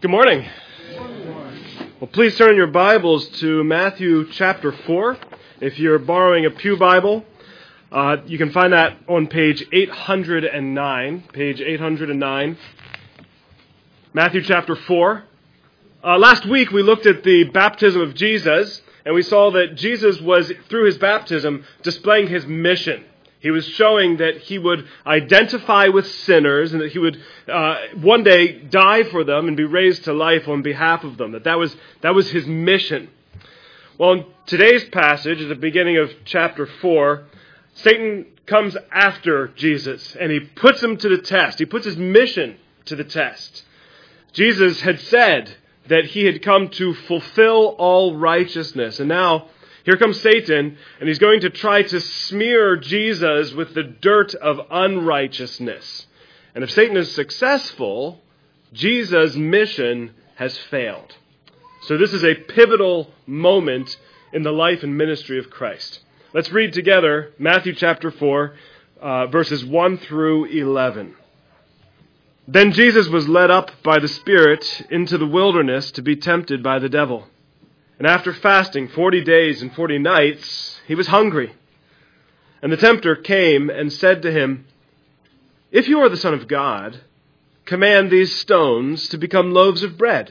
Good morning. Well, please turn your Bibles to Matthew chapter 4. If you're borrowing a pew Bible, you can find that on page 809. Page 809. Matthew chapter 4. Last week we looked at the baptism of Jesus, and we saw that Jesus was, through his baptism, displaying his mission. He was showing that he would identify with sinners and that he would one day die for them and be raised to life on behalf of them. That was his mission. Well, in today's passage, at the beginning of chapter 4, Satan comes after Jesus and he puts him to the test. He puts his mission to the test. Jesus had said that he had come to fulfill all righteousness, and now here comes Satan, and he's going to try to smear Jesus with the dirt of unrighteousness. And if Satan is successful, Jesus' mission has failed. So this is a pivotal moment in the life and ministry of Christ. Let's read together Matthew chapter 4, verses 1 through 11. Then Jesus was led up by the Spirit into the wilderness to be tempted by the devil. And after fasting 40 days and 40 nights, he was hungry. And the tempter came and said to him, "If you are the Son of God, command these stones to become loaves of bread."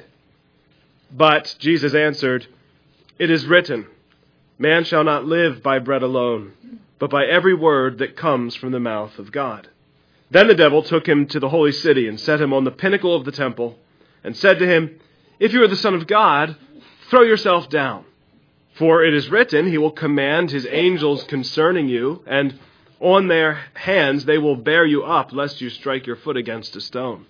But Jesus answered, "It is written, man shall not live by bread alone, but by every word that comes from the mouth of God." Then the devil took him to the holy city and set him on the pinnacle of the temple and said to him, "If you are the Son of God, throw yourself down. For it is written, he will command his angels concerning you, and on their hands they will bear you up, lest you strike your foot against a stone."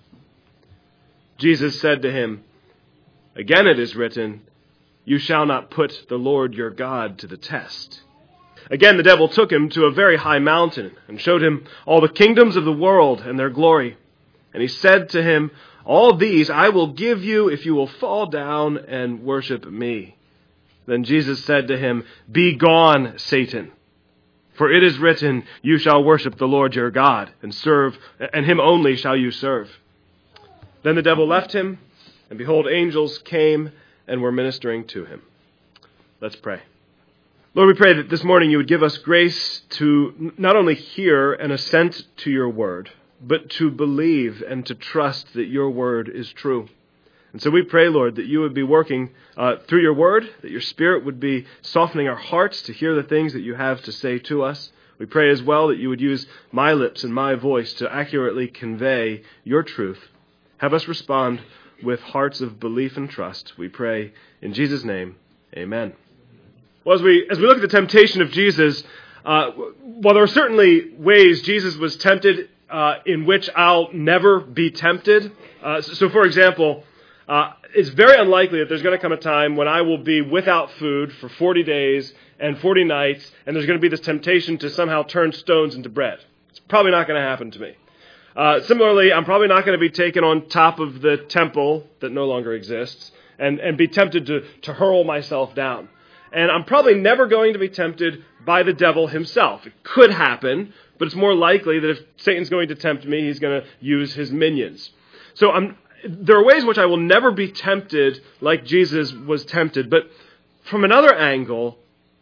Jesus said to him, "Again it is written, you shall not put the Lord your God to the test." Again the devil took him to a very high mountain and showed him all the kingdoms of the world and their glory. And he said to him, "All these I will give you if you will fall down and worship me." Then Jesus said to him, "Be gone, Satan, for it is written, you shall worship the Lord your God and serve, and him only shall you serve." Then the devil left him, and behold, angels came and were ministering to him. Let's pray. Lord, we pray that this morning you would give us grace to not only hear and assent to your word, but to believe and to trust that your word is true. And so we pray, Lord, that you would be working through your word, that your Spirit would be softening our hearts to hear the things that you have to say to us. We pray as well that you would use my lips and my voice to accurately convey your truth. Have us respond with hearts of belief and trust. We pray in Jesus' name, amen. Well, as we look at the temptation of Jesus, while there are certainly ways Jesus was tempted in which I'll never be tempted. So for example, it's very unlikely that there's going to come a time when I will be without food for 40 days and 40 nights, and there's going to be this temptation to somehow turn stones into bread. It's probably not going to happen to me. Similarly, I'm probably not going to be taken on top of the temple that no longer exists and be tempted to hurl myself down. And I'm probably never going to be tempted by the devil himself. It could happen, but it's more likely that if Satan's going to tempt me, he's going to use his minions. So there are ways in which I will never be tempted like Jesus was tempted. But from another angle,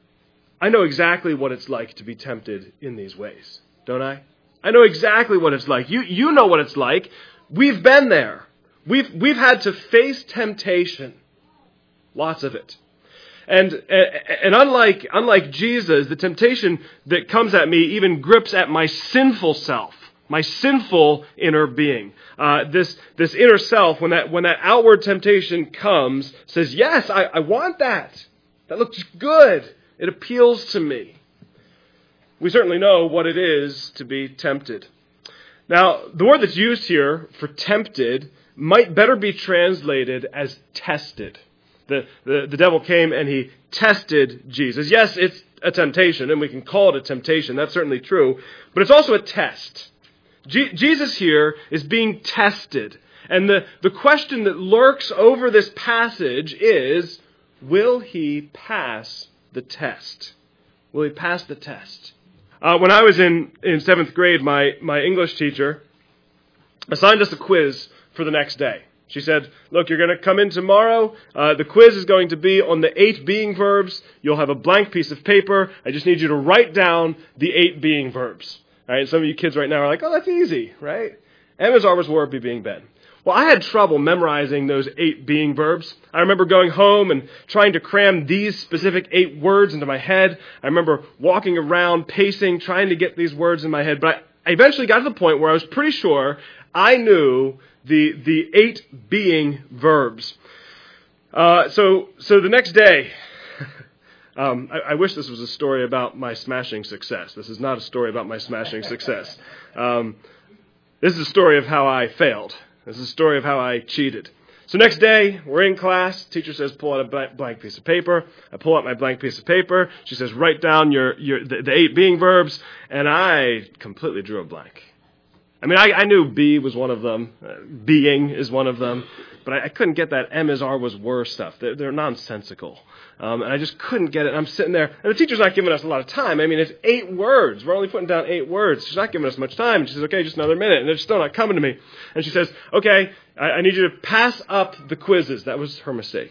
I know exactly what it's like to be tempted in these ways, don't I? I know exactly what it's like. You know what it's like. We've been there. We've had to face temptation. Lots of it. And unlike Jesus, the temptation that comes at me even grips at my sinful self, my sinful inner being. This inner self, when that outward temptation comes, says, "Yes, I want that. That looks good. It appeals to me." We certainly know what it is to be tempted. Now, the word that's used here for tempted might better be translated as tested. The devil came and he tested Jesus. Yes, it's a temptation, and we can call it a temptation. That's certainly true. But it's also a test. Jesus here is being tested. And the question that lurks over this passage is, will he pass the test? Will he pass the test? When I was in 7th grade, my English teacher assigned us a quiz for the next day. She said, look, you're going to come in tomorrow. The quiz is going to be on the 8 being verbs. You'll have a blank piece of paper. I just need you to write down the 8 being verbs. All right, some of you kids right now are like, oh, that's easy, right? Am is, are was, were, be, being, been. Well, I had trouble memorizing those 8 being verbs. I remember going home and trying to cram these specific 8 words into my head. I remember walking around, pacing, trying to get these words in my head. But I eventually got to the point where I was pretty sure I knew the 8 being verbs. So the next day, I wish this was a story about my smashing success. This is not a story about my smashing success. This is a story of how I failed. This is a story of how I cheated. So next day, we're in class. Teacher says, pull out a blank piece of paper. I pull out my blank piece of paper. She says, write down the 8 being verbs. And I completely drew a blank. I mean, I knew be was one of them. Being is one of them. But I couldn't get that am is, are was, were stuff. They're nonsensical. And I just couldn't get it. And I'm sitting there, and the teacher's not giving us a lot of time. I mean, it's 8 words. We're only putting down 8 words. She's not giving us much time. And she says, okay, just another minute. And they're still not coming to me. And she says, okay, I need you to pass up the quizzes. That was her mistake.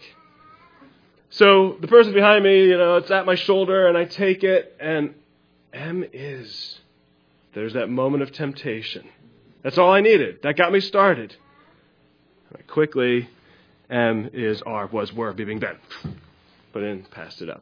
So the person behind me, it's at my shoulder, and I take it, and am is. There's that moment of temptation. That's all I needed. That got me started. Quickly, am is, are was, were, be, being, been. Put in, passed it up.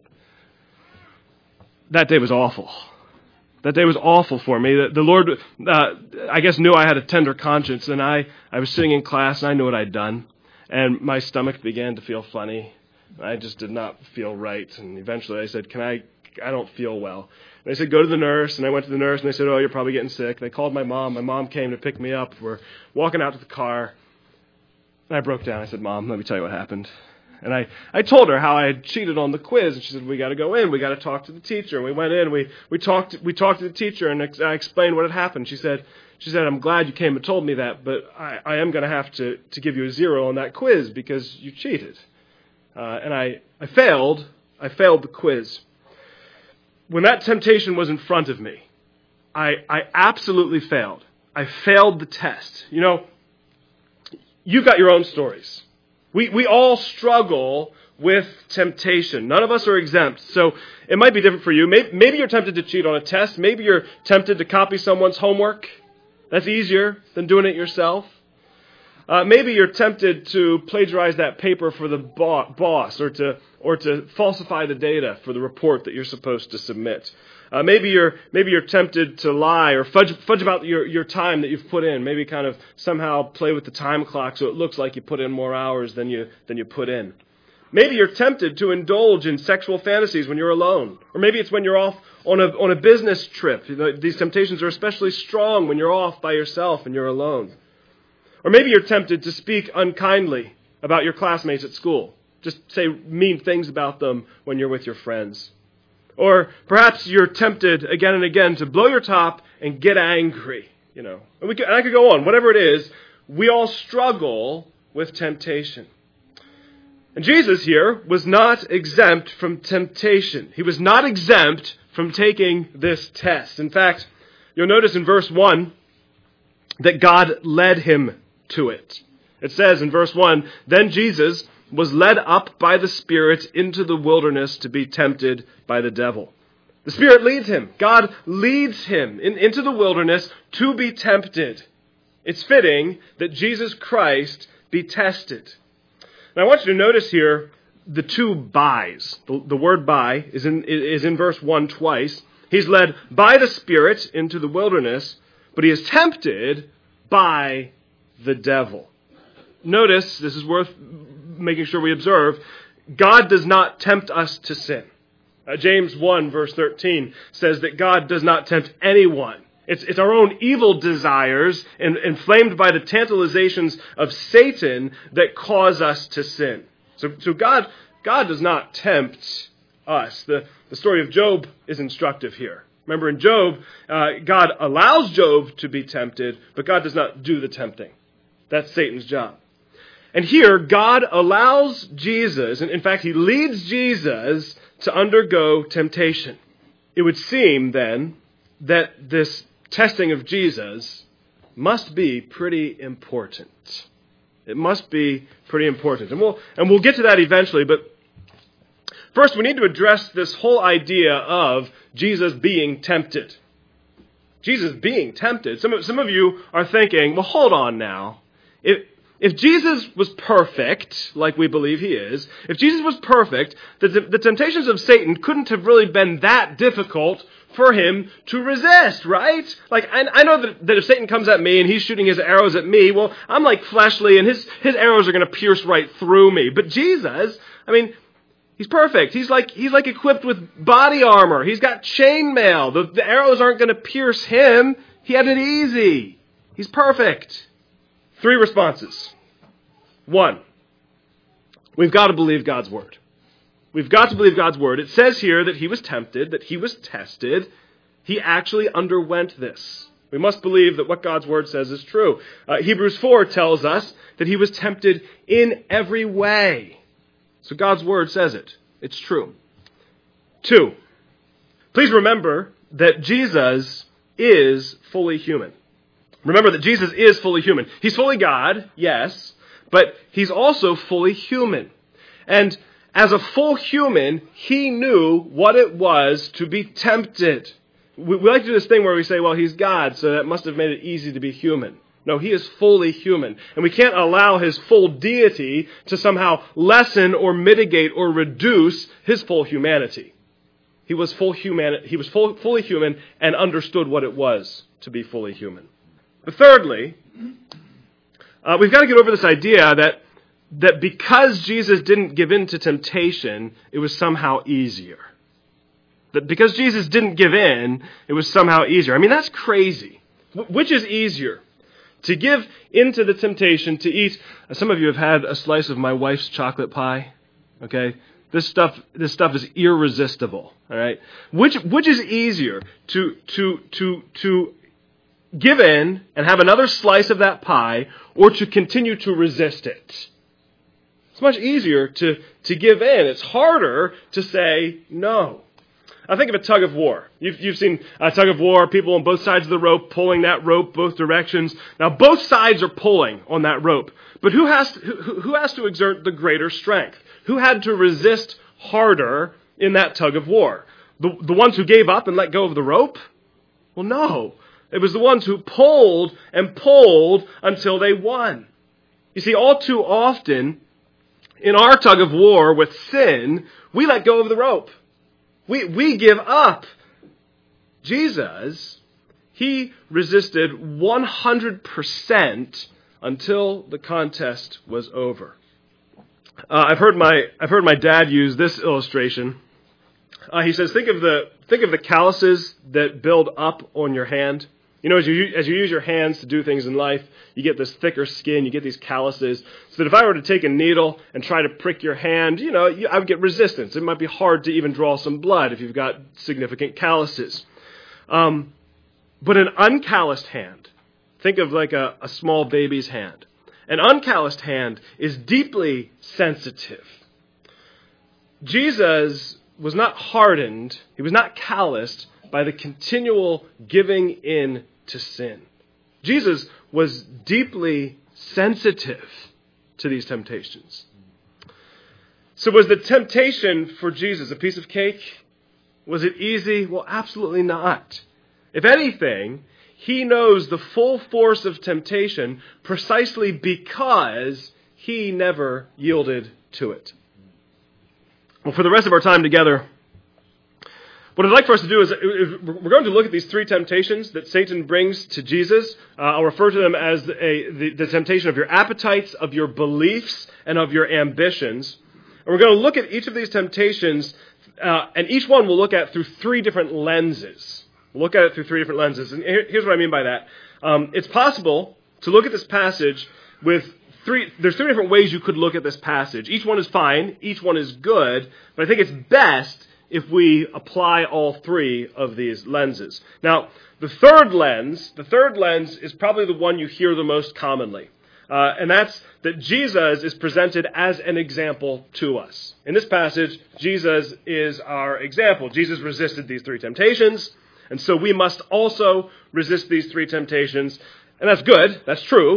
That day was awful. That day was awful for me. The Lord, I guess, knew I had a tender conscience, and I was sitting in class, and I knew what I'd done, and my stomach began to feel funny. I just did not feel right, and eventually I said, I don't feel well. And they said, go to the nurse, and I went to the nurse, and they said, oh, you're probably getting sick. They called my mom. My mom came to pick me up. We're walking out to the car, and I broke down. I said, Mom, let me tell you what happened. And I told her how I had cheated on the quiz, and she said, we got to go in. We got to talk to the teacher. And we went in. We talked to the teacher, and I explained what had happened. She said, I'm glad you came and told me that, but I am going to have to give you a 0 on that quiz because you cheated. And I failed. I failed the quiz. When that temptation was in front of me, I absolutely failed. I failed the test. You've got your own stories. We all struggle with temptation. None of us are exempt. So it might be different for you. Maybe you're tempted to cheat on a test. Maybe you're tempted to copy someone's homework. That's easier than doing it yourself. Maybe you're tempted to plagiarize that paper for the boss or to falsify the data for the report that you're supposed to submit. Maybe you're tempted to lie or fudge about your time that you've put in. Maybe kind of somehow play with the time clock so it looks like you put in more hours than you put in. Maybe you're tempted to indulge in sexual fantasies when you're alone. Or maybe it's when you're off on a business trip. These temptations are especially strong when you're off by yourself and you're alone. Or maybe you're tempted to speak unkindly about your classmates at school. Just say mean things about them when you're with your friends. Or perhaps you're tempted again and again to blow your top and get angry. And I could go on. Whatever it is, we all struggle with temptation. And Jesus here was not exempt from temptation. He was not exempt from taking this test. In fact, you'll notice in verse 1 that God led him to it. It says in verse 1, then Jesus was led up by the Spirit into the wilderness to be tempted by the devil. The Spirit leads him. God leads him into the wilderness to be tempted. It's fitting that Jesus Christ be tested. Now I want you to notice here the 2 bys. The word by is in verse 1 twice. He's led by the Spirit into the wilderness, but he is tempted by the devil. Notice, this is worth making sure we observe, God does not tempt us to sin. James 1 verse 13 says that God does not tempt anyone. It's our own evil desires inflamed by the tantalizations of Satan that cause us to sin. So God does not tempt us. The story of Job is instructive here. Remember in Job, God allows Job to be tempted, but God does not do the tempting. That's Satan's job. And here, God allows Jesus, and in fact, he leads Jesus to undergo temptation. It would seem, then, that this testing of Jesus must be pretty important. It must be pretty important. And we'll get to that eventually, but first we need to address this whole idea of Jesus being tempted. Jesus being tempted. Some of you are thinking, well, hold on now. If Jesus was perfect, like we believe he is, if Jesus was perfect, the temptations of Satan couldn't have really been that difficult for him to resist, right? Like, I know that if Satan comes at me and he's shooting his arrows at me, well, I'm like fleshly and his arrows are going to pierce right through me. But Jesus, I mean, he's perfect. He's like equipped with body armor. He's got chainmail. The arrows aren't going to pierce him. He had it easy. He's perfect. 3 responses. 1, we've got to believe God's word. We've got to believe God's word. It says here that he was tempted, that he was tested. He actually underwent this. We must believe that what God's word says is true. Hebrews 4 tells us that he was tempted in every way. So God's word says it. It's true. 2, please remember that Jesus is fully human. Remember that Jesus is fully human. He's fully God, yes, but he's also fully human. And as a full human, he knew what it was to be tempted. We like to do this thing where we say, well, he's God, so that must have made it easy to be human. No, he is fully human. And we can't allow his full deity to somehow lessen or mitigate or reduce his full humanity. He was fully human and understood what it was to be fully human. But thirdly, we've got to get over this idea that because Jesus didn't give in to temptation, it was somehow easier. That because Jesus didn't give in, it was somehow easier. I mean, that's crazy. Which is easier? To give into the temptation to eat. Some of you have had a slice of my wife's chocolate pie. Okay? This stuff is irresistible. All right? Which is easier? To give in and have another slice of that pie, or to continue to resist it? It's much easier to give in. It's harder to say no. I think of a tug of war. You've seen a tug of war, people on both sides of the rope pulling that rope both directions. Now both sides are pulling on that rope. But who has to exert the greater strength? Who had to resist harder in that tug of war? The ones who gave up and let go of the rope? Well, no. It was the ones who pulled and pulled until they won. You see, all too often, in our tug of war with sin, we let go of the rope. We give up. Jesus, he resisted 100% until the contest was over. I've heard my dad use this illustration. He says, think of the calluses that build up on your hand. You know, as you use your hands to do things in life, you get this thicker skin, you get these calluses. So that if I were to take a needle and try to prick your hand, I would get resistance. It might be hard to even draw some blood if you've got significant calluses. But an uncalloused hand, think of like a small baby's hand. An uncalloused hand is deeply sensitive. Jesus was not hardened, he was not calloused by the continual giving in to sin. Jesus was deeply sensitive to these temptations. So was the temptation for Jesus a piece of cake? Was it easy? Well, absolutely not. If anything, he knows the full force of temptation precisely because he never yielded to it. Well, for the rest of our time together, what I'd like for us to do is we're going to look at these 3 temptations that Satan brings to Jesus. I'll refer to them as the temptation of your appetites, of your beliefs, and of your ambitions. And we're going to look at each of these temptations, and each one we'll look at through 3 different lenses. We'll look at it through 3 different lenses. And here's what I mean by that. It's possible to look at this passage with there's 3 different ways you could look at this passage. Each one is fine. Each one is good. But I think it's best if we apply all 3 of these lenses. Now, the third lens is probably the one you hear the most commonly. And that's that Jesus is presented as an example to us. In this passage, Jesus is our example. Jesus resisted these 3 temptations, and so we must also resist these 3 temptations. And that's good, that's true,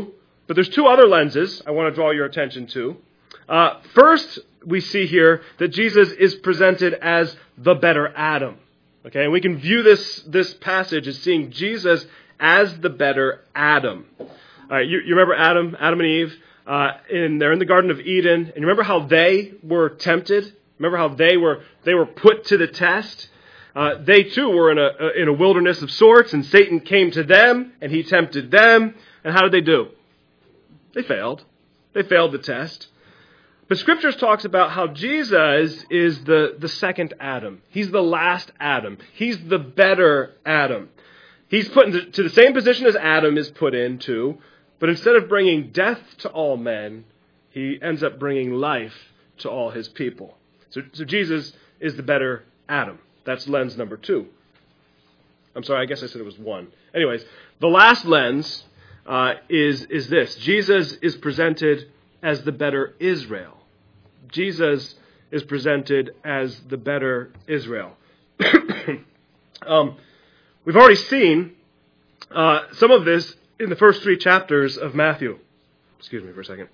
But there's two other lenses I want to draw your attention to. First, we see here that Jesus is presented as the better Adam. Okay, and we can view this passage as seeing Jesus as the better Adam. All right, you remember Adam and Eve? They're in the Garden of Eden, and you remember how they were tempted? Remember how they were put to the test? They too were in a wilderness of sorts, and Satan came to them, and he tempted them. And how did they do? They failed. They failed the test. But Scriptures talks about how Jesus is the second Adam. He's the last Adam. He's the better Adam. He's put into the same position as Adam is put into, but instead of bringing death to all men, he ends up bringing life to all his people. So Jesus is the better Adam. That's lens number 2. I'm sorry, I guess I said it was 1. Anyways, the last lens is this. Jesus is presented as the better Israel. Jesus is presented as the better Israel. We've already seen some of this in the first 3 chapters of Matthew. Excuse me for a second.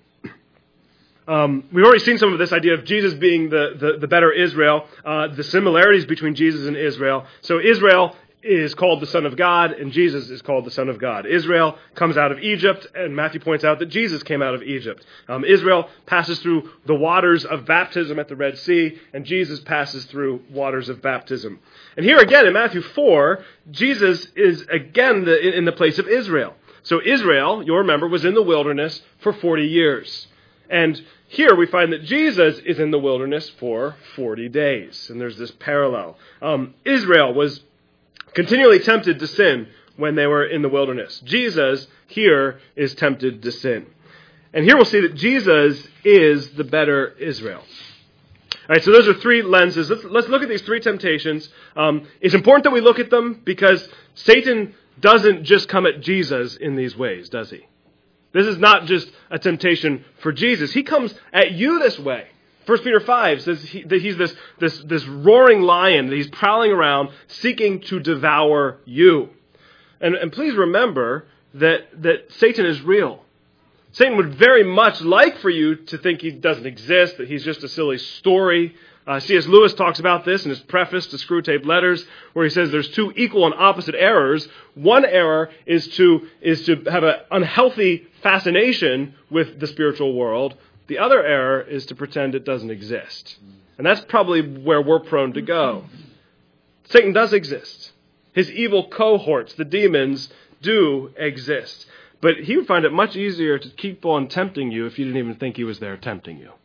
We've already seen some of this idea of Jesus being the better Israel, the similarities between Jesus and Israel. So Israel is called the Son of God, and Jesus is called the Son of God. Israel comes out of Egypt, and Matthew points out that Jesus came out of Egypt. Israel passes through the waters of baptism at the Red Sea, and Jesus passes through waters of baptism. And here again in Matthew 4, Jesus is again in the place of Israel. So Israel, you'll remember, was in the wilderness for 40 years. And here we find that Jesus is in the wilderness for 40 days. And there's this parallel. Israel was continually tempted to sin when they were in the wilderness. Jesus here is tempted to sin. And here we'll see that Jesus is the better Israel. All right, so those are 3 lenses. Let's look at these 3 temptations. It's important that we look at them because Satan doesn't just come at Jesus in these ways, does he? This is not just a temptation for Jesus. He comes at you this way. 1 Peter 5 says that he's this roaring lion, that he's prowling around seeking to devour you. And please remember that Satan is real. Satan would very much like for you to think he doesn't exist, that he's just a silly story. C.S. Lewis talks about this in his preface to Screwtape Letters, where he says there's 2 equal and opposite errors. One error is to have an unhealthy fascination with the spiritual world. The other error is to pretend it doesn't exist. And that's probably where we're prone to go. Satan does exist. His evil cohorts, the demons, do exist. But he would find it much easier to keep on tempting you if you didn't even think he was there tempting you.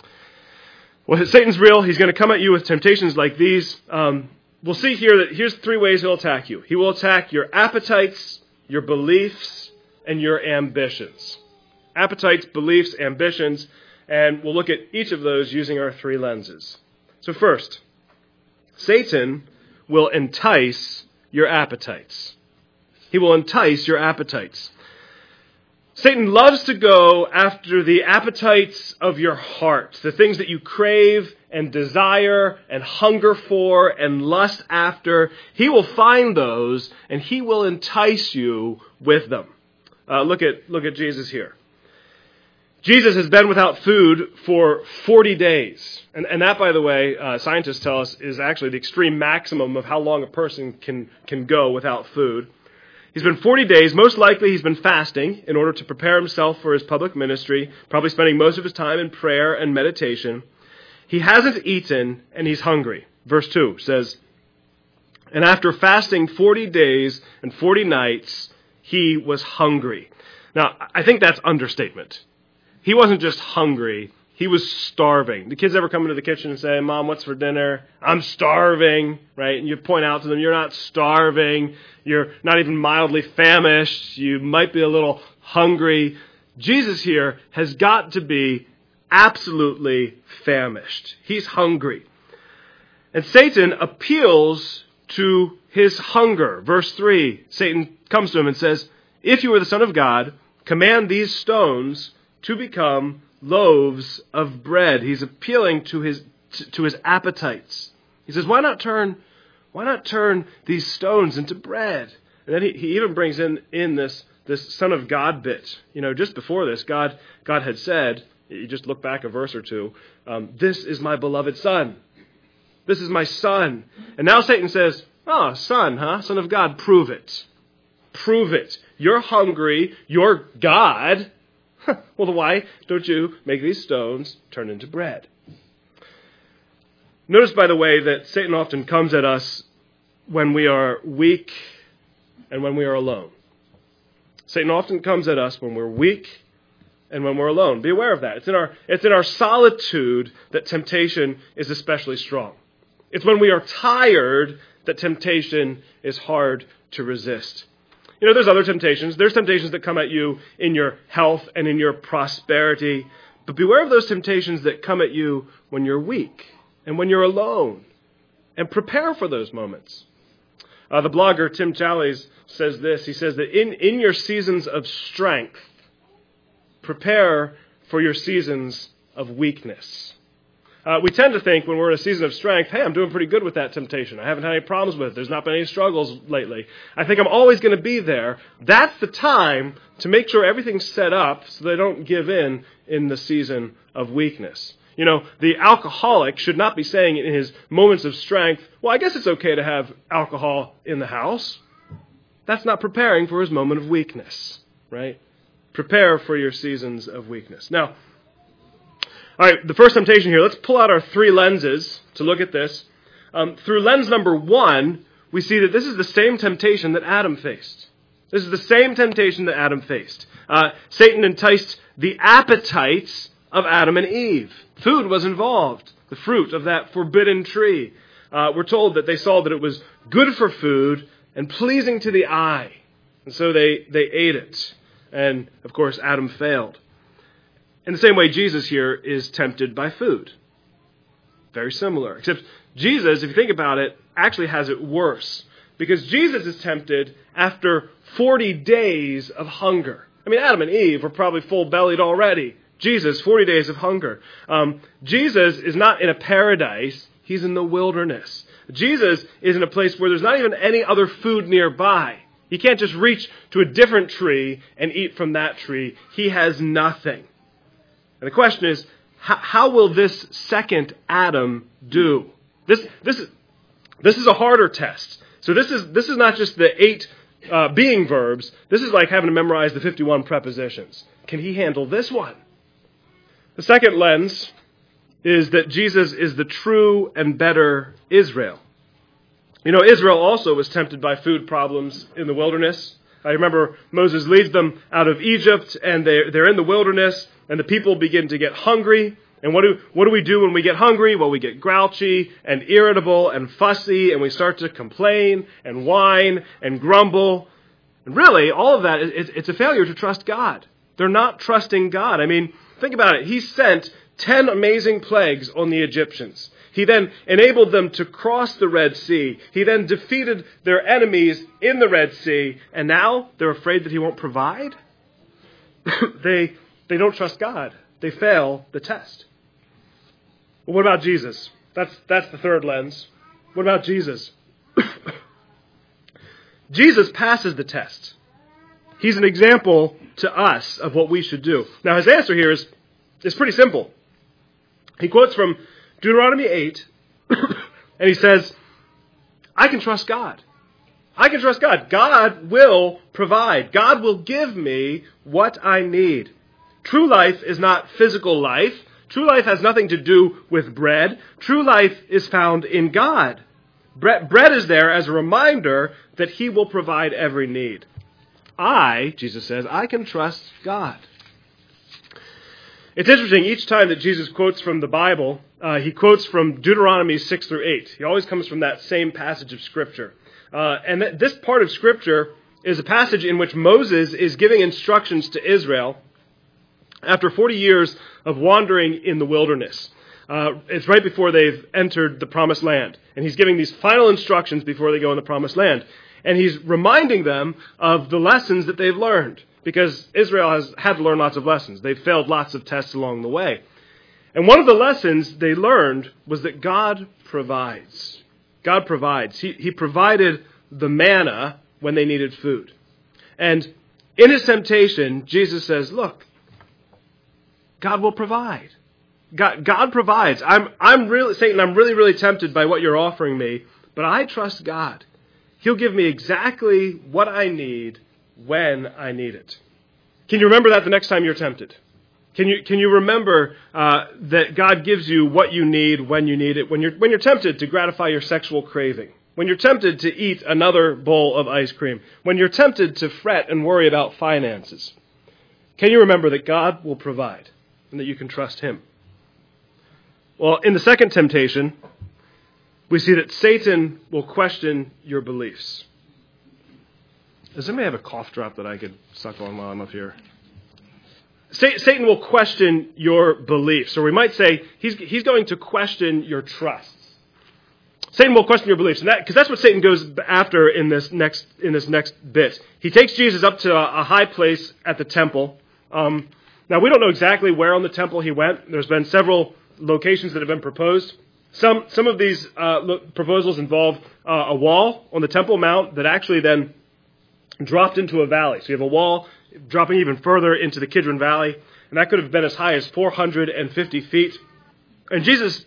Well, Satan's real. He's going to come at you with temptations like these. We'll see here that here's 3 ways he'll attack you. He will attack your appetites, your beliefs, and your ambitions. Appetites, beliefs, ambitions, and we'll look at each of those using our 3 lenses. So first, Satan will entice your appetites. He will entice your appetites. Satan loves to go after the appetites of your heart, the things that you crave and desire and hunger for and lust after. He will find those and he will entice you with them. Look at Jesus here. Jesus has been without food for 40 days. And that, by the way, scientists tell us is actually the extreme maximum of how long a person can go without food. He's been 40 days. Most likely he's been fasting in order to prepare himself for his public ministry, probably spending most of his time in prayer and meditation. He hasn't eaten and he's hungry. Verse 2 says, and after fasting 40 days and 40 nights, he was hungry. Now, I think that's understatement. He wasn't just hungry, he was starving. The kids ever come into the kitchen and say, Mom, what's for dinner? I'm starving, right? And you point out to them, you're not starving. You're not even mildly famished. You might be a little hungry. Jesus here has got to be absolutely famished. He's hungry. And Satan appeals to his hunger. Verse 3, Satan comes to him and says, if you are the Son of God, command these stones to become loaves of bread. He's appealing to his appetites. He says, why not turn these stones into bread? And then he even brings in this this Son of God bit. Just before this, God had said, you just look back a verse or two, this is my beloved Son. This is my Son. And now Satan says, oh, Son, huh? Son of God, prove it. Prove it. You're hungry. You're God. Well, then why don't you make these stones turn into bread? Notice, by the way, that Satan often comes at us when we are weak and when we are alone. Satan often comes at us when we're weak and when we're alone. Be aware of that. It's in our solitude that temptation is especially strong. It's when we are tired that temptation is hard to resist. There's other temptations. There's temptations that come at you in your health and in your prosperity. But beware of those temptations that come at you when you're weak and when you're alone. And prepare for those moments. The blogger Tim Challies says this. He says that in your seasons of strength, prepare for your seasons of weakness. We tend to think when we're in a season of strength, hey, I'm doing pretty good with that temptation. I haven't had any problems with it. There's not been any struggles lately. I think I'm always going to be there. That's the time to make sure everything's set up so they don't give in the season of weakness. The alcoholic should not be saying in his moments of strength, well, I guess it's okay to have alcohol in the house. That's not preparing for his moment of weakness, right? Prepare for your seasons of weakness. Now, all right, the first temptation here, let's pull out our three lenses to look at this. Through lens number 1, we see that this is the same temptation that Adam faced. This is the same temptation that Adam faced. Satan enticed the appetites of Adam and Eve. Food was involved, the fruit of that forbidden tree. We're told that they saw that it was good for food and pleasing to the eye. And so they ate it. And, of course, Adam failed. In the same way, Jesus here is tempted by food. Very similar. Except Jesus, if you think about it, actually has it worse. Because Jesus is tempted after 40 days of hunger. Adam and Eve were probably full-bellied already. Jesus, 40 days of hunger. Jesus is not in a paradise. He's in the wilderness. Jesus is in a place where there's not even any other food nearby. He can't just reach to a different tree and eat from that tree. He has nothing. And the question is, how will this second Adam do? This is a harder test. So this is not just the 8 being verbs. This is like having to memorize the 51 prepositions. Can he handle this one? The second lens is that Jesus is the true and better Israel. Israel also was tempted by food problems in the wilderness. I remember Moses leads them out of Egypt, and they're in the wilderness, and the people begin to get hungry. And what do we do when we get hungry? Well, we get grouchy and irritable and fussy, and we start to complain and whine and grumble. And really, all of that, it's a failure to trust God. They're not trusting God. Think about it. He sent 10 amazing plagues on the Egyptians. He then enabled them to cross the Red Sea. He then defeated their enemies in the Red Sea. And now they're afraid that he won't provide? They don't trust God. They fail the test. Well, what about Jesus? That's the third lens. What about Jesus? Jesus passes the test. He's an example to us of what we should do. Now, his answer here is pretty simple. He quotes from Deuteronomy 8, and he says, I can trust God. I can trust God. God will provide. God will give me what I need. True life is not physical life. True life has nothing to do with bread. True life is found in God. Bread is there as a reminder that he will provide every need. Jesus says, I can trust God. It's interesting, each time that Jesus quotes from the Bible, he quotes from Deuteronomy 6 through 8. He always comes from that same passage of Scripture. And this part of Scripture is a passage in which Moses is giving instructions to Israel after 40 years of wandering in the wilderness. It's right before they've entered the Promised Land. And he's giving these final instructions before they go in the Promised Land. And he's reminding them of the lessons that they've learned. Because Israel has had to learn lots of lessons. They've failed lots of tests along the way. And one of the lessons they learned was that God provides. God provides. He provided the manna when they needed food. And In his temptation, Jesus says, look, God will provide. God provides. I'm really, Satan, I'm really tempted by what you're offering me, but I trust God. He'll give me exactly what I need when I need it. Can you remember that the next time you're tempted? Can you remember that God gives you what you need when you need it? When you're tempted to gratify your sexual craving, when you're tempted to eat another bowl of ice cream, when you're tempted to fret and worry about finances, can you remember that God will provide and that you can trust Him? Well, in the second temptation, we see that Satan will question your beliefs. Does anybody have a cough drop that I could suck on while I'm up here? Satan will question your beliefs, or we might say he's going to question your trusts. Satan will question your beliefs, and because that's what Satan goes after in this next bit. He takes Jesus up to a high place at the temple. Now we don't know exactly where on the temple he went. There's been several locations that have been proposed. Some of these proposals involve a wall on the Temple Mount that actually then dropped into a valley. So you have a wall dropping even further into the Kidron Valley, and that could have been as high as 450 feet. And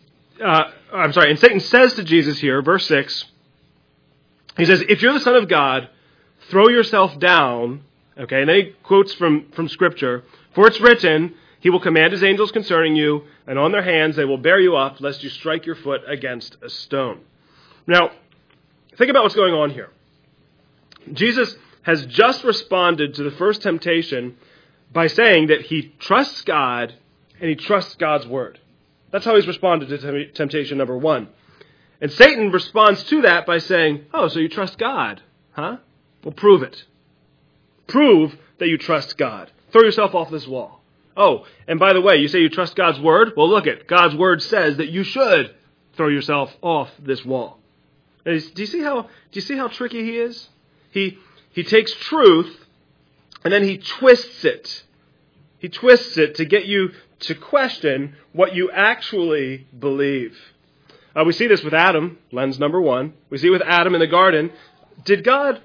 and Satan says to Jesus here, verse 6, he says, if you're the Son of God, throw yourself down. Okay, and then he quotes from Scripture, for it's written, He will command His angels concerning you, and on their hands they will bear you up, lest you strike your foot against a stone. Now, think about what's going on here. Jesus has just responded to the first temptation by saying that he trusts God and he trusts God's word. That's how he's responded to temptation number one. And Satan responds to that by saying, oh, so you trust God, huh? Well, prove it. Prove that you trust God. Throw yourself off this wall. Oh, and by the way, you say you trust God's word? Well, look it. God's word says that you should throw yourself off this wall. Do you see how tricky he is? He takes truth and then he twists it. He twists it to get you to question what you actually believe. We see this with Adam, lens number one. We see it with Adam in the garden. Did God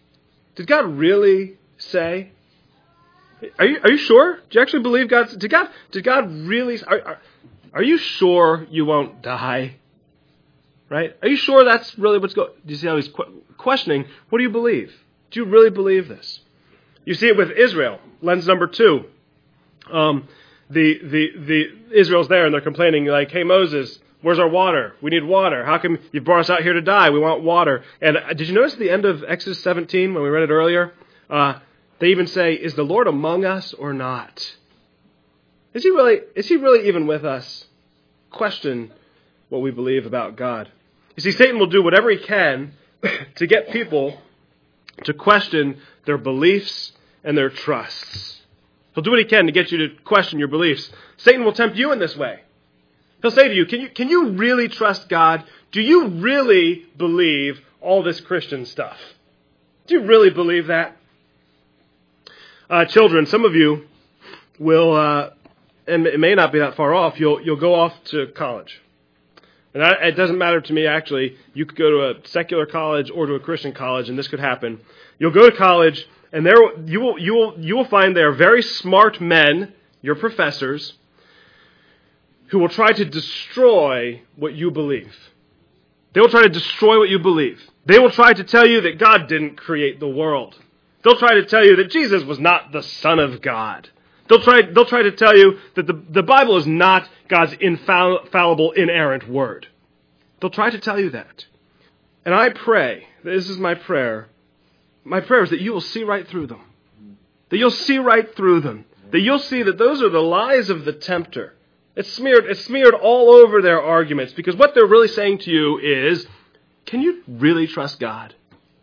really say? Are you sure? Do you actually believe God? Did God really? Are you sure you won't die? Right? Are you sure that's really what's going? Do you see how he's questioning? What do you believe? Do you really believe this? You see it with Israel, lens number two. The Israel's there and they're complaining like, "Hey Moses, where's our water? We need water. How come you brought us out here to die? We want water." And did you notice at the end of Exodus 17 when we read it earlier? They even say, "Is the Lord among us or not? Is He really even with us?" Question what we believe about God. You see, Satan will do whatever he can to get people to question their beliefs and their trusts. He'll do what he can to get you to question your beliefs. Satan will tempt you in this way. He'll say to you, can you really trust God? Do you really believe all this Christian stuff? Do you really believe that? Children, some of you will, and it may not be that far off, you'll go off to college. And it doesn't matter to me, actually. You could go to a secular college or to a Christian college, and this could happen. You'll go to college, and there you will find there very smart men, your professors, who will try to destroy what you believe. They will try to destroy what you believe. They will try to tell you that God didn't create the world. They'll try to tell you that Jesus was not the Son of God. They'll try to tell you that the Bible is not God's infallible, inerrant word. They'll try to tell you that. And I pray, this is my prayer is that you will see right through them. That you'll see right through them. That you'll see that those are the lies of the tempter. It's smeared all over their arguments, because what they're really saying to you is, can you really trust God?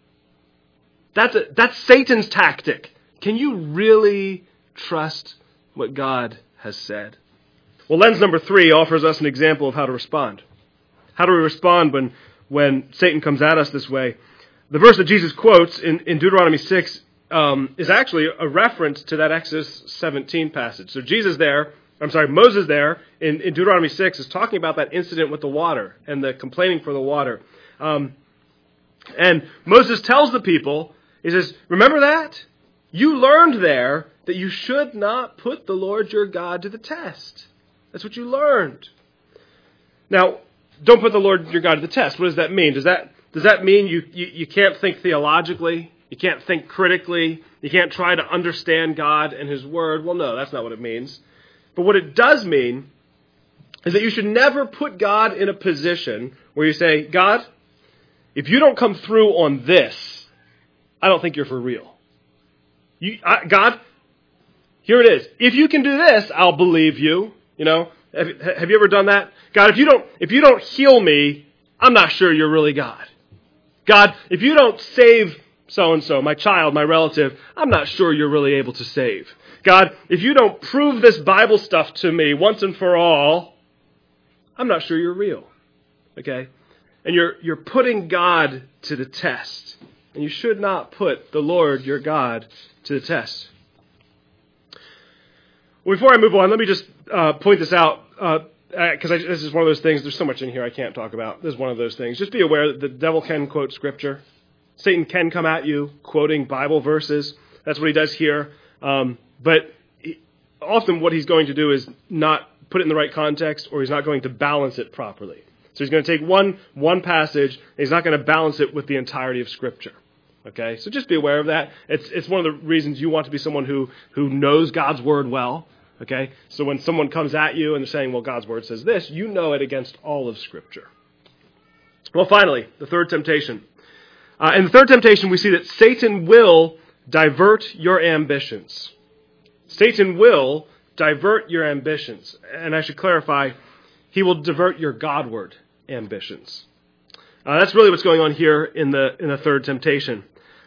That's Satan's tactic. Can you really trust what God has said? Well, lens number 3 offers us an example of how to respond. How do we respond when Satan comes at us this way? The verse that Jesus quotes in Deuteronomy 6 is actually a reference to that Exodus 17 passage. So Moses there in Deuteronomy 6 is talking about that incident with the water and the complaining for the water. And Moses tells the people, he says, remember that? You learned there that you should not put the Lord your God to the test. That's what you learned. Now, don't put the Lord your God to the test. What does that mean? Does that mean you can't think theologically? You can't think critically? You can't try to understand God and His Word? Well, no, that's not what it means. But what it does mean is that you should never put God in a position where you say, God, if you don't come through on this, I don't think you're for real. God, here it is. If you can do this, I'll believe you. You know, have you ever done that? God, if you don't heal me, I'm not sure you're really God. God, if you don't save so-and-so, my child, my relative, I'm not sure you're really able to save. God, if you don't prove this Bible stuff to me once and for all, I'm not sure you're real. Okay? And you're putting God to the test. And you should not put the Lord your God to the test. Well, before I move on, let me just point this out, because this is one of those things, there's so much in here I can't talk about. This is one of those things. Just be aware that the devil can quote Scripture. Satan can come at you quoting Bible verses. That's what he does here. But often what he's going to do is not put it in the right context, or he's not going to balance it properly. So he's going to take one passage, and he's not going to balance it with the entirety of Scripture. Okay? So just be aware of that. It's one of the reasons you want to be someone who knows God's Word well. Okay? So when someone comes at you and they're saying, well, God's Word says this, you know it against all of Scripture. Well, finally, the third temptation. In the third temptation, we see that Satan will divert your ambitions. Satan will divert your ambitions. And I should clarify, he will divert your Godward ambitions. That's really what's going on here in the third temptation.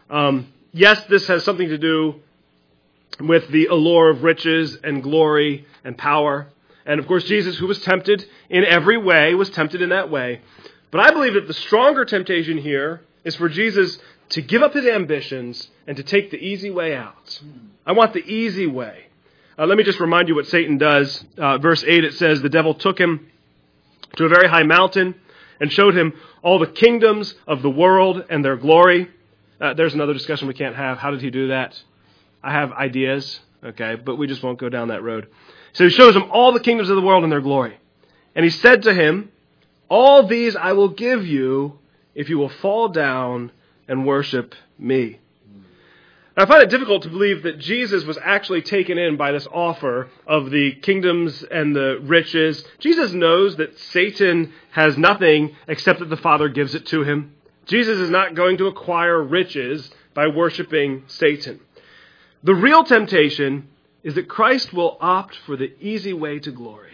Yes, this has something to do with the allure of riches and glory and power. And of course, Jesus, who was tempted in every way, was tempted in that way. But I believe that the stronger temptation here is for Jesus to give up his ambitions and to take the easy way out. I want the easy way. Let me just remind you what Satan does. Verse 8, it says, the devil took him to a very high mountain and showed him all the kingdoms of the world and their glory. There's another discussion we can't have. How did he do that? I have ideas, okay, but we just won't go down that road. So he shows him all the kingdoms of the world and their glory. And he said to him, all these I will give you if you will fall down and worship me. Now, I find it difficult to believe that Jesus was actually taken in by this offer of the kingdoms and the riches. Jesus knows that Satan has nothing except that the Father gives it to him. Jesus is not going to acquire riches by worshiping Satan. The real temptation is that Christ will opt for the easy way to glory.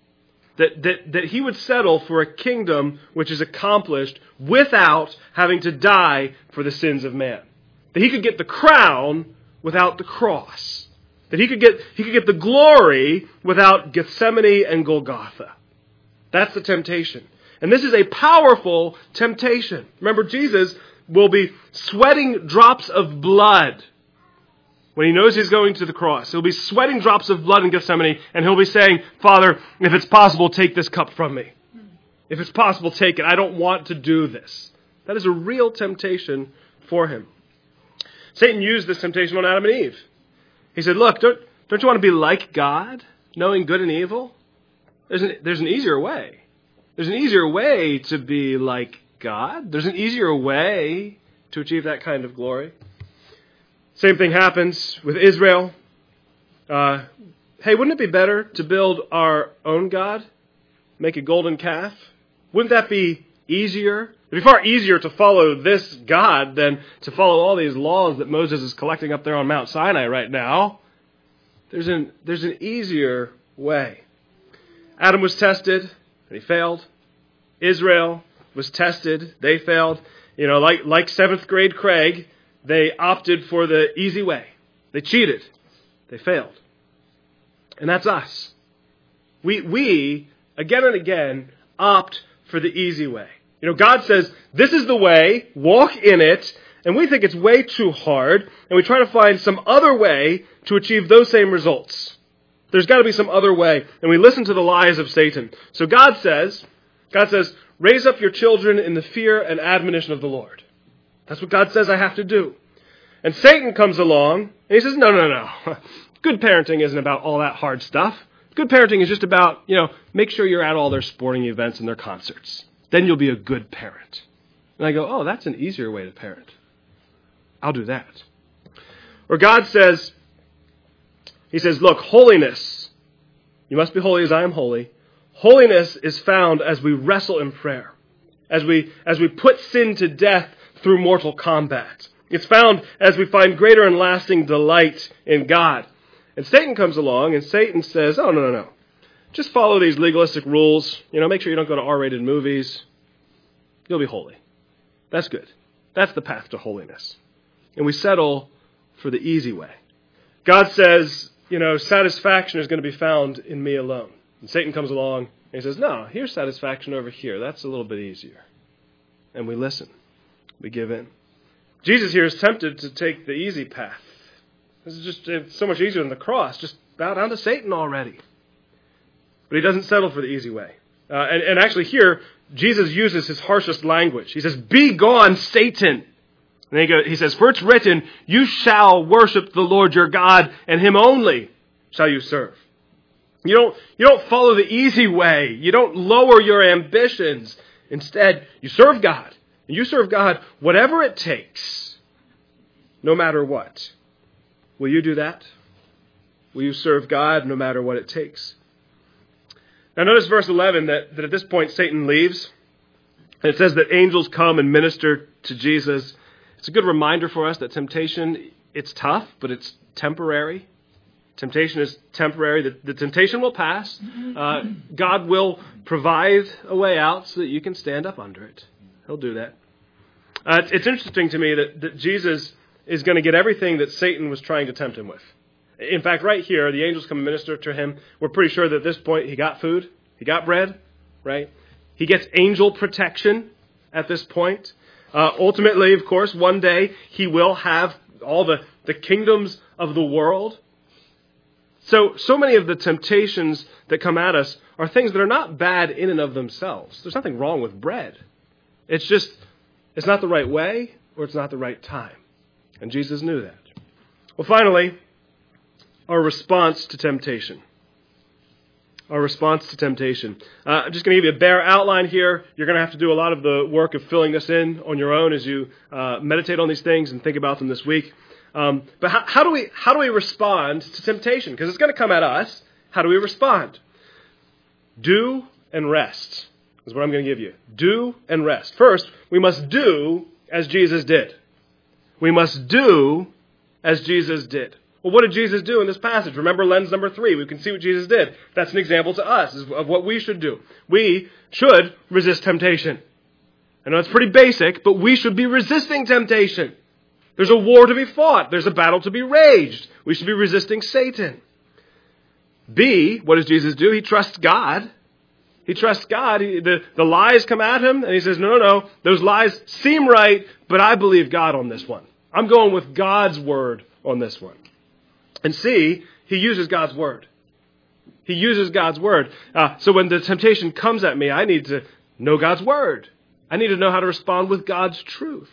That he would settle for a kingdom which is accomplished without having to die for the sins of man. That he could get the crown without the cross. That he could get the glory without Gethsemane and Golgotha. That's the temptation. And this is a powerful temptation. Remember, Jesus will be sweating drops of blood when he knows he's going to the cross. He'll be sweating drops of blood in Gethsemane, and he'll be saying, Father, if it's possible, take this cup from me. If it's possible, take it. I don't want to do this. That is a real temptation for him. Satan used this temptation on Adam and Eve. He said, look, don't you want to be like God, knowing good and evil? There's an easier way. There's an easier way to be like God. There's an easier way to achieve that kind of glory. Same thing happens with Israel. Hey, wouldn't it be better to build our own God? Make a golden calf? Wouldn't that be easier? It'd be far easier to follow this God than to follow all these laws that Moses is collecting up there on Mount Sinai right now. There's an easier way. Adam was tested, and he failed. Israel was tested, they failed. You know, like 7th grade Craig, they opted for the easy way. They cheated. They failed. And that's us. We again and again, opt for the easy way. You know, God says, this is the way, walk in it, and we think it's way too hard, and we try to find some other way to achieve those same results. There's got to be some other way, and we listen to the lies of Satan. So God says, raise up your children in the fear and admonition of the Lord. That's what God says I have to do. And Satan comes along, and he says, no. Good parenting isn't about all that hard stuff. Good parenting is just about, make sure you're at all their sporting events and their concerts. Then you'll be a good parent. And I go, oh, that's an easier way to parent. I'll do that. Or God says, he says, look, holiness, you must be holy as I am holy. Holiness is found as we wrestle in prayer, as we put sin to death through mortal combat. It's found as we find greater and lasting delight in God. And Satan comes along, and Satan says, oh, no. Just follow these legalistic rules. Make sure you don't go to R-rated movies. You'll be holy. That's good. That's the path to holiness. And we settle for the easy way. God says, satisfaction is going to be found in me alone. And Satan comes along, and he says, no, here's satisfaction over here. That's a little bit easier. And we listen. We give in. Jesus here is tempted to take the easy path. This is just so much easier than the cross. Just bow down to Satan already. But he doesn't settle for the easy way. And actually here, Jesus uses his harshest language. He says, be gone, Satan. And he says, for it's written, you shall worship the Lord your God, and him only shall you serve. You don't follow the easy way. You don't lower your ambitions. Instead, you serve God. And you serve God whatever it takes, no matter what. Will you do that? Will you serve God no matter what it takes? Now notice verse 11 that at this point Satan leaves. And it says that angels come and minister to Jesus. It's a good reminder for us that temptation, it's tough, but it's temporary. Temptation is temporary. The temptation will pass. God will provide a way out so that you can stand up under it. He'll do that. It's interesting to me that Jesus is going to get everything that Satan was trying to tempt him with. In fact, right here, the angels come and minister to him. We're pretty sure that at this point he got food. He got bread, right? He gets angel protection at this point. Ultimately, of course, one day he will have all the kingdoms of the world. So many of the temptations that come at us are things that are not bad in and of themselves. There's nothing wrong with bread. It's just, it's not the right way or it's not the right time. And Jesus knew that. Well, finally, our response to temptation. Our response to temptation. I'm just going to give you a bare outline here. You're going to have to do a lot of the work of filling this in on your own as you meditate on these things and think about them this week. But how do we respond to temptation? Because it's going to come at us. How do we respond? Do and rest is what I'm going to give you. Do and rest. First, we must do as Jesus did. We must do as Jesus did. Well, what did Jesus do in this passage? Remember lens number 3. We can see what Jesus did. That's an example to us of what we should do. We should resist temptation. I know it's pretty basic, but we should be resisting temptation. There's a war to be fought. There's a battle to be waged. We should be resisting Satan. B, what does Jesus do? He trusts God. He trusts God. The lies come at him, and he says, no, those lies seem right, but I believe God on this one. I'm going with God's word on this one. And C, he uses God's word. He uses God's word. So when the temptation comes at me, I need to know God's word. I need to know how to respond with God's truth.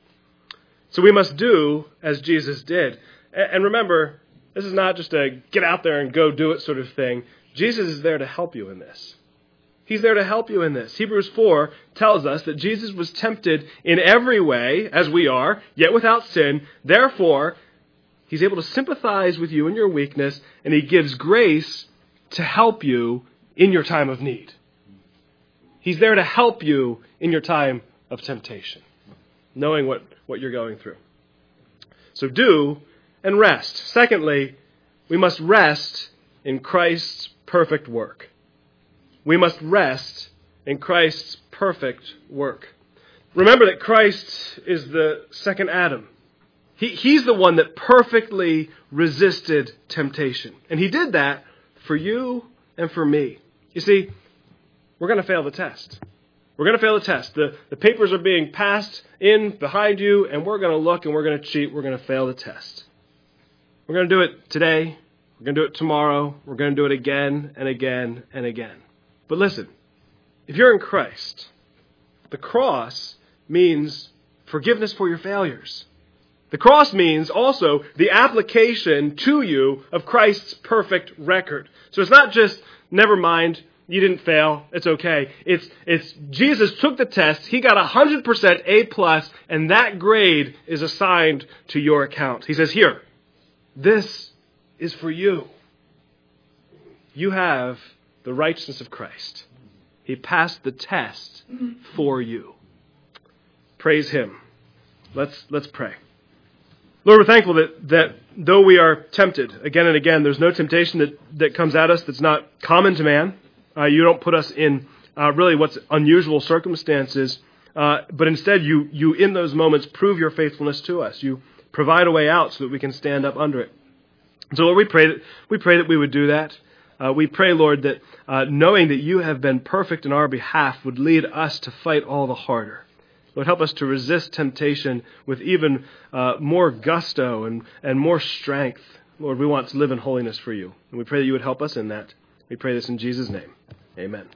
So we must do as Jesus did. And remember, this is not just a get out there and go do it sort of thing. Jesus is there to help you in this. He's there to help you in this. Hebrews 4 tells us that Jesus was tempted in every way, as we are, yet without sin. Therefore, he's able to sympathize with you in your weakness, and he gives grace to help you in your time of need. He's there to help you in your time of temptation, knowing what you're going through. So do and rest. Secondly, we must rest in Christ's perfect work. We must rest in Christ's perfect work. Remember that Christ is the second Adam. He's the one that perfectly resisted temptation. And he did that for you and for me. You see, we're going to fail the test. We're going to fail the test. The papers are being passed in behind you, and we're going to look and we're going to cheat. We're going to fail the test. We're going to do it today. We're going to do it tomorrow. We're going to do it again and again and again. But listen, if you're in Christ, the cross means forgiveness for your failures. The cross means also the application to you of Christ's perfect record. So it's not just, never mind, you didn't fail, it's okay. It's Jesus took the test, he got 100% A+, and that grade is assigned to your account. He says, here, this is for you. You have the righteousness of Christ. He passed the test for you. Praise him. Let's pray. Lord, we're thankful that though we are tempted again and again, there's no temptation that comes at us that's not common to man. You don't put us in really what's unusual circumstances, but instead you in those moments prove your faithfulness to us. You provide a way out so that we can stand up under it. So Lord, we pray that we would do that. We pray, Lord, that knowing that you have been perfect in our behalf would lead us to fight all the harder. Lord, help us to resist temptation with even more gusto and more strength. Lord, we want to live in holiness for you. And we pray that you would help us in that. We pray this in Jesus' name. Amen.